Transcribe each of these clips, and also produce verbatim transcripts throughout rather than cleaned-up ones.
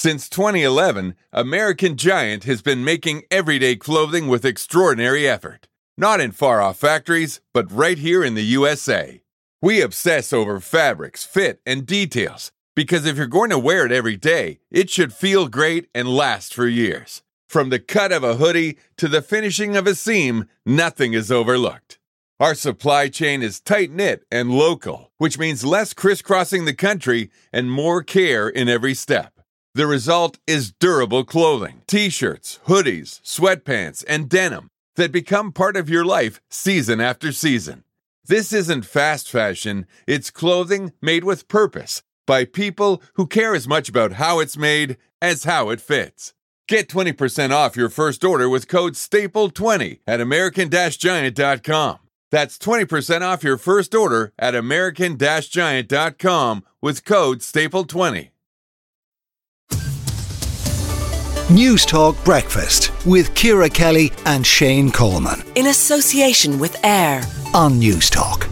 Since twenty eleven, American Giant has been making everyday clothing with extraordinary effort. Not in far-off factories, but right here in the U S A. We obsess over fabrics, fit, and details, because if you're going to wear it every day, it should feel great and last for years. From the cut of a hoodie to the finishing of a seam, nothing is overlooked. Our supply chain is tight-knit and local, which means less crisscrossing the country and more care in every step. The result is durable clothing, t-shirts, hoodies, sweatpants, and denim that become part of your life season after season. This isn't fast fashion, it's clothing made with purpose by people who care as much about how it's made as how it fits. Get twenty percent off your first order with code staple twenty at American Giant dot com. That's twenty percent off your first order at American Giant dot com with code staple twenty. News Talk Breakfast with Ciara Kelly and Shane Coleman. In association with AIR on News Talk.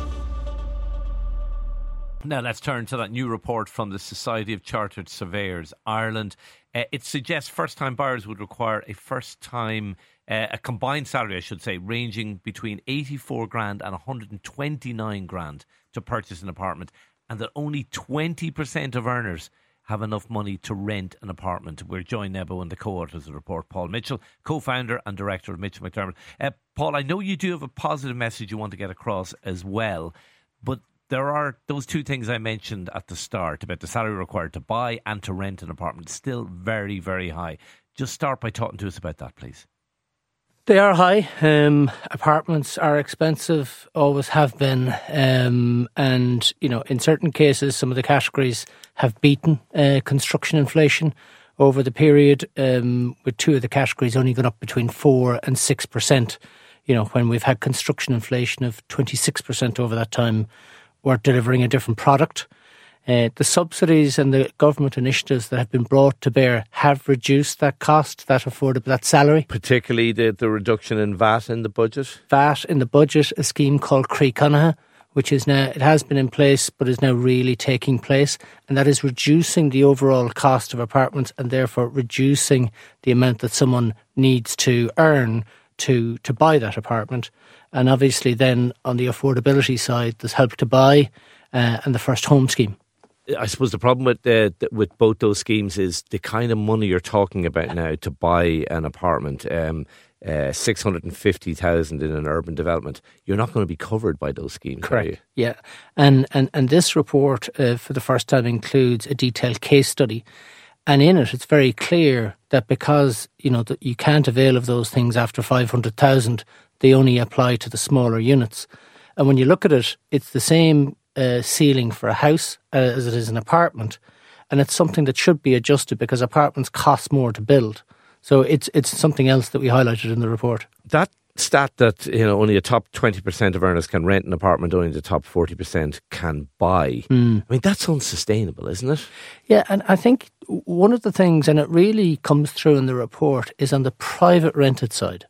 Now let's turn to that new report from the Society of Chartered Surveyors Ireland. Uh, it suggests first-time buyers would require a first-time, uh, a combined salary, I should say, ranging between eighty-four grand and one hundred twenty-nine grand to purchase an apartment, and that only twenty percent of earners have enough money to rent an apartment. We're joined now by one of the co-authors of the report, Paul Mitchell, co-founder and director of Mitchell McDermott. Uh, Paul, I know you do have a positive message you want to get across as well, but there are those two things I mentioned at the start about the salary required to buy and to rent an apartment still very, very high. Just start by talking to us about that, please. They are high. Um, apartments are expensive, always have been. Um, and, you know, in certain cases, some of the categories have beaten uh, construction inflation over the period, um, with two of the categories only gone up between four and six percent. You know, when we've had construction inflation of twenty-six percent over that time, we're delivering a different product. Uh, the subsidies and the government initiatives that have been brought to bear have reduced that cost, that affordable, that salary. Particularly the, the reduction in V A T in the budget? V A T in the budget, a scheme called Croí Cónaithe, which is now, it has been in place, but is now really taking place. And that is reducing the overall cost of apartments and therefore reducing the amount that someone needs to earn to, to buy that apartment. And obviously then on the affordability side, there's Help to Buy uh, and the First Home Scheme. I suppose the problem with uh, with both those schemes is the kind of money you're talking about now to buy an apartment, um, uh, six hundred fifty thousand in an urban development. You're not going to be covered by those schemes, correct? Are you? Yeah, and and and this report uh, for the first time includes a detailed case study, and in it it's very clear that because you know that you can't avail of those things after five hundred thousand, they only apply to the smaller units. And when you look at it, it's the same Uh, ceiling for a house uh, as it is an apartment, and it's something that should be adjusted because apartments cost more to build. So it's it's something else that we highlighted in the report. That stat that you know only a top twenty percent of earners can rent an apartment, only the top forty percent can buy. Mm. I mean, that's unsustainable, isn't it? Yeah, and I think one of the things, and it really comes through in the report, is on the private rented side.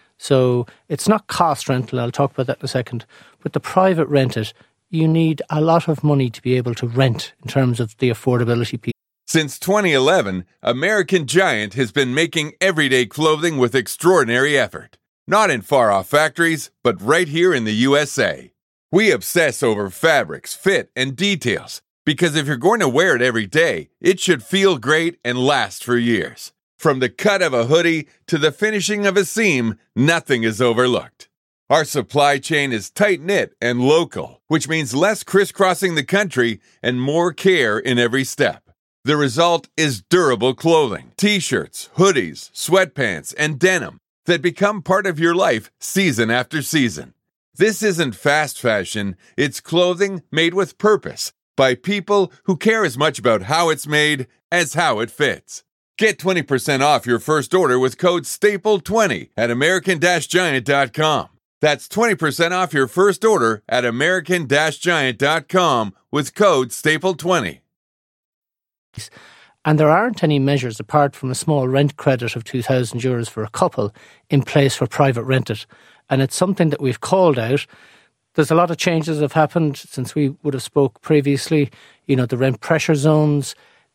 So it's not cost rental, I'll talk about that in a second, but the private rented, you need a lot of money to be able to rent in terms of the affordability piece. Since twenty eleven, American Giant has been making everyday clothing with extraordinary effort. Not in far-off factories, but right here in the U S A. We obsess over fabrics, fit, and details, because if you're going to wear it every day, it should feel great and last for years. From the cut of a hoodie to the finishing of a seam, nothing is overlooked. Our supply chain is tight-knit and local, which means less crisscrossing the country and more care in every step. The result is durable clothing, t-shirts, hoodies, sweatpants, and denim that become part of your life season after season. This isn't fast fashion, it's clothing made with purpose by people who care as much about how it's made as how it fits. Get twenty percent off your first order with code staple twenty at American Giant dot com. That's twenty percent off your first order at American Giant dot com with code staple twenty. And there aren't any measures, apart from a small rent credit of two thousand euros for a couple, in place for private rented. And it's something that we've called out. There's a lot of changes that have happened since we would have spoke previously. You know, the rent pressure zones.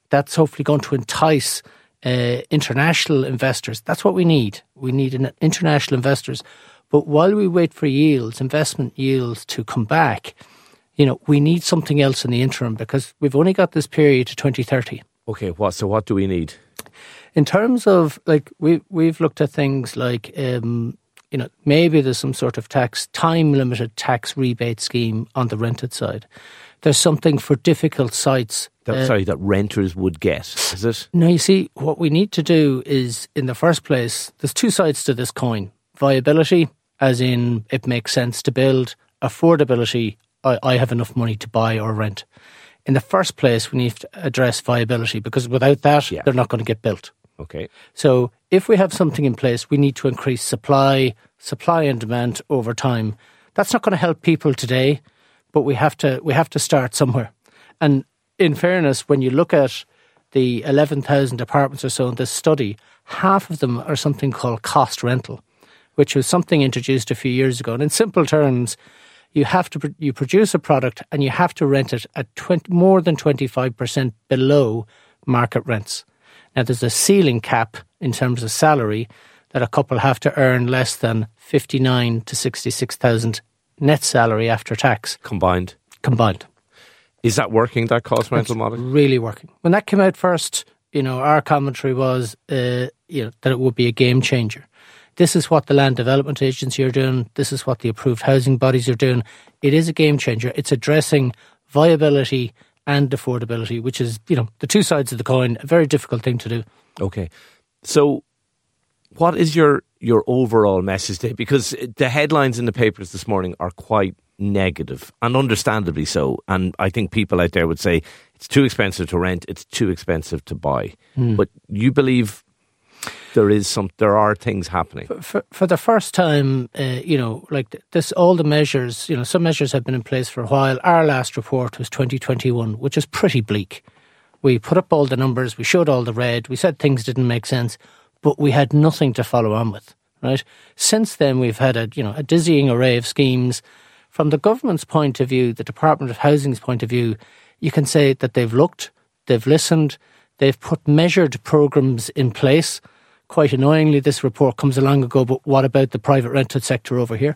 That's hopefully going to entice uh, international investors. That's what we need. We need an international investors. But while we wait for yields, investment yields to come back, you know, we need something else in the interim because we've only got this period to twenty thirty. Okay, what? So what do we need? In terms of, like, we, we've looked at things like, um, you know, maybe there's some sort of tax, time-limited tax rebate scheme on the rented side. There's something for difficult sites. That, uh, sorry, that renters would get, is it? No, you see, what we need to do is, in the first place, there's two sides to this coin. Viability, as in it makes sense to build. Affordability, I, I have enough money to buy or rent. In the first place, we need to address viability because without that, yeah. they're not going to get built. Okay. So if we have something in place, we need to increase supply, supply and demand over time. That's not going to help people today, but we have to we have to start somewhere. And in fairness, when you look at the eleven thousand apartments or so in this study, half of them are something called cost rental, which was something introduced a few years ago. And in simple terms, you have to you produce a product and you have to rent it at twenty, more than twenty-five percent below market rents. Now, there's a ceiling cap in terms of salary that a couple have to earn less than fifty-nine to sixty-six thousand net salary after tax. Combined? Combined. Is that working, that cost rental It's model? Really working. When that came out first, you know, our commentary was uh, you know, that it would be a game changer. This is what the Land Development Agency are doing. This is what the approved housing bodies are doing. It is a game changer. It's addressing viability and affordability, which is, you know, the two sides of the coin, a very difficult thing to do. Okay. So what is your, your overall message today? Because the headlines in the papers this morning are quite negative, and understandably so. And I think people out there would say it's too expensive to rent, it's too expensive to buy. Mm. But you believe there is some, there are things happening. For, for, for the first time, uh, you know, like this, all the measures, you know, some measures have been in place for a while. Our last report was twenty twenty-one, which is pretty bleak. We put up all the numbers, we showed all the red, we said things didn't make sense, but we had nothing to follow on with, right? Since then, we've had a, you know, a dizzying array of schemes. From the government's point of view, the Department of Housing's point of view, you can say that they've looked, they've listened, they've put measured programmes in place. Quite annoyingly, this report comes along and go, but what about the private rented sector over here?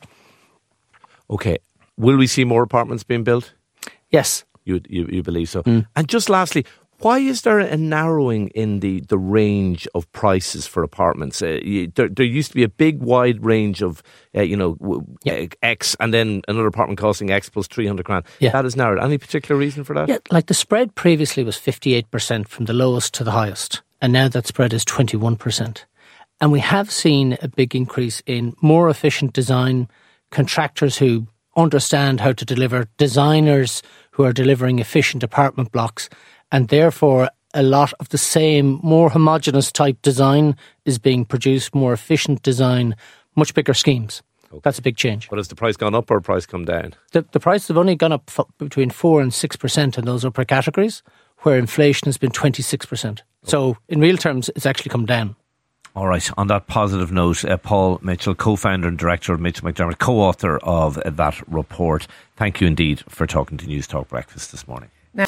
Okay. Will we see more apartments being built? Yes. You you, you believe so? Mm. And just lastly, why is there a narrowing in the, the range of prices for apartments? Uh, you, there, there used to be a big wide range of, uh, you know, w- yeah. X, and then another apartment costing X plus three hundred grand. Yeah. That is narrowed. Any particular reason for that? Yeah, like the spread previously was fifty-eight percent from the lowest to the highest. And now that spread is twenty-one percent. And we have seen a big increase in more efficient design, contractors who understand how to deliver, designers who are delivering efficient apartment blocks, and therefore a lot of the same, more homogenous type design is being produced, more efficient design, much bigger schemes. Okay. That's a big change. But has the price gone up or price come down? The, the prices have only gone up f- between four and six percent in those upper categories, where inflation has been twenty-six percent. Okay. So in real terms, it's actually come down. All right. On that positive note, uh, Paul Mitchell, co-founder and director of Mitchell McDermott, co-author of uh, that report. Thank you indeed for talking to News Talk Breakfast this morning. Now-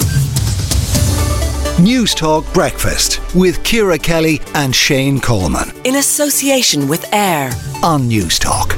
News Talk Breakfast with Ciara Kelly and Shane Coleman. In association with AIR on News Talk.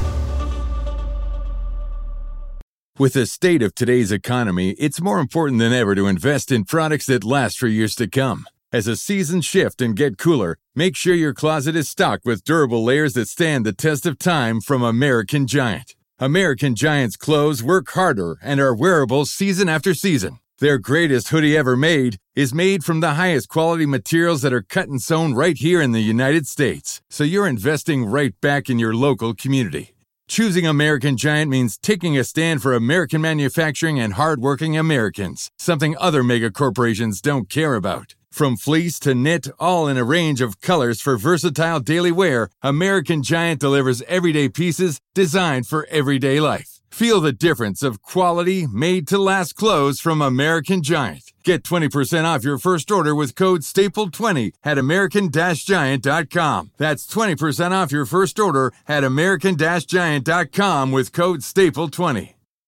With the state of today's economy, it's more important than ever to invest in products that last for years to come. As the seasons shift and get cooler, make sure your closet is stocked with durable layers that stand the test of time from American Giant. American Giant's clothes work harder and are wearable season after season. Their greatest hoodie ever made is made from the highest quality materials that are cut and sewn right here in the United States. So you're investing right back in your local community. Choosing American Giant means taking a stand for American manufacturing and hardworking Americans, something other mega corporations don't care about. From fleece to knit, all in a range of colors for versatile daily wear, American Giant delivers everyday pieces designed for everyday life. Feel the difference of quality, made-to-last clothes from American Giant. Get twenty percent off your first order with code staple twenty at american giant dot com. That's twenty percent off your first order at american giant dot com with code staple twenty.